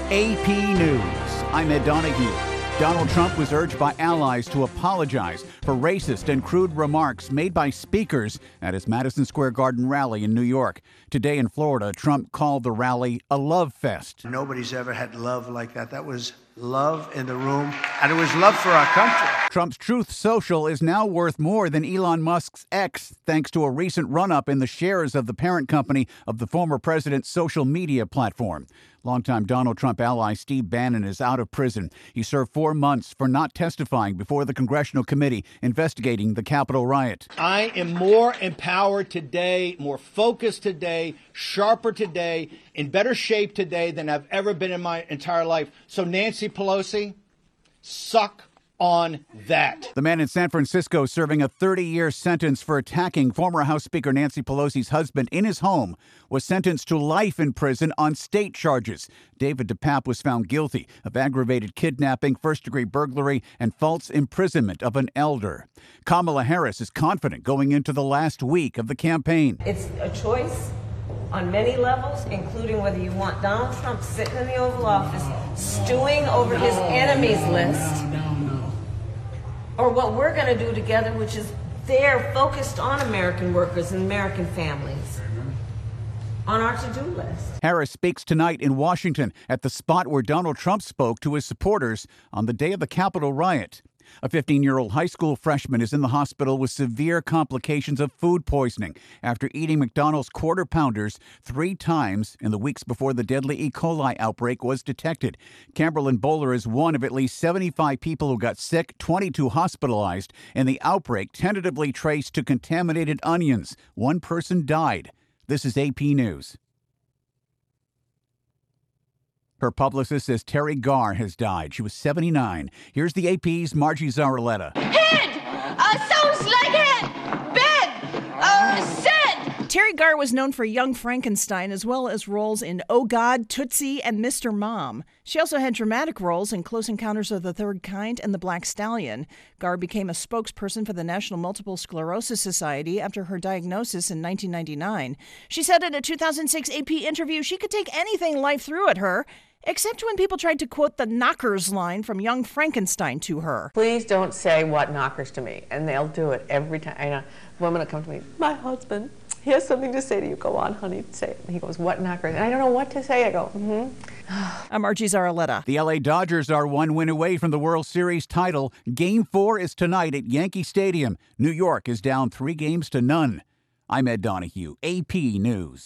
AP News. I'm Ed Donahue. Donald Trump was urged by allies to apologize for racist and crude remarks made by speakers at his Madison Square Garden rally in New York. Today in Florida, Trump called the rally a love fest. Nobody's ever had love like that. That was love in the room, and it was love for our country. Trump's Truth Social is now worth more than Elon Musk's X, thanks to a recent run-up in the shares of the parent company of the former president's social media platform. Longtime Donald Trump ally Steve Bannon is out of prison. He served 4 months for not testifying before the congressional committee investigating the Capitol riot. I am more empowered today, more focused today, sharper today, in better shape today than I've ever been in my entire life. So Nancy Pelosi, suck on that. The man in San Francisco serving a 30-year sentence for attacking former House Speaker Nancy Pelosi's husband in his home was sentenced to life in prison on state charges. David DePape was found guilty of aggravated kidnapping, first-degree burglary, and false imprisonment of an elder. Kamala Harris is confident going into the last week of the campaign. It's a choice on many levels, including whether you want Donald Trump sitting in the Oval Office stewing over his enemies list, or what we're going to do together, which is they're focused on American workers and American families on our to-do list. Harris speaks tonight in Washington at the spot where Donald Trump spoke to his supporters on the day of the Capitol riot. A 15-year-old high school freshman is in the hospital with severe complications of food poisoning after eating McDonald's Quarter Pounders 3 times in the weeks before the deadly E. coli outbreak was detected. Camberlin Bowler is one of at least 75 people who got sick, 22 hospitalized, and the outbreak tentatively traced to contaminated onions. 1 person died. This is AP News. Her publicist says Terry Garr has died. She was 79. Here's the AP's Margie Zaraletta. Head! Sounds like head! Bed! Said! Terry Garr was known for Young Frankenstein as well as roles in Oh God, Tootsie, and Mr. Mom. She also had dramatic roles in Close Encounters of the Third Kind and The Black Stallion. Garr became a spokesperson for the National Multiple Sclerosis Society after her diagnosis in 1999. She said in a 2006 AP interview she could take anything life threw at her, except when people tried to quote the knockers line from Young Frankenstein to her. Please don't say what knockers to me, and they'll do it every time. I know, a woman will come to me, my husband, he has something to say to you. Go on, honey, say it. And he goes, what knockers? And I don't know what to say. I go, I'm Margie Zaraletta. The LA Dodgers are 1 win away from the World Series title. Game 4 is tonight at Yankee Stadium. New York is down 3 games to none. I'm Ed Donahue, AP News.